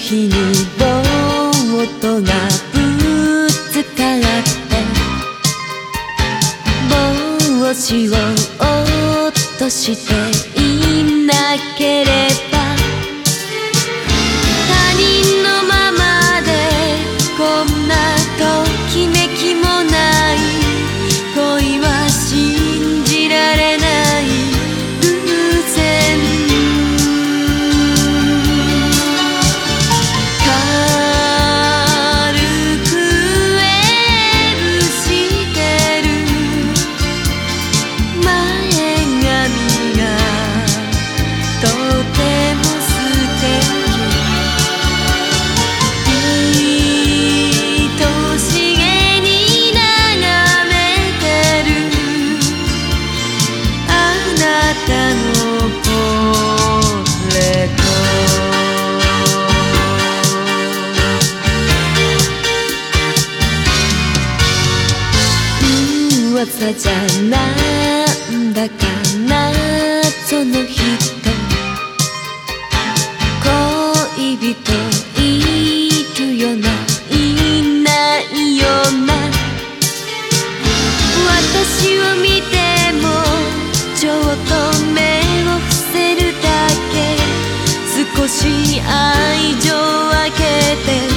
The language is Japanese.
日にボートがぶつかって帽子を落としていなければ他人のままでこんなときめきもない恋は信じられない偶然軽くウェーブしてる前髪がとても素敵愛しげに眺めてるあなたのポートレート噂じゃなんだか謎の人恋人いるよないないよな私を見てもちょっと目を伏せるだけ少し愛情分けて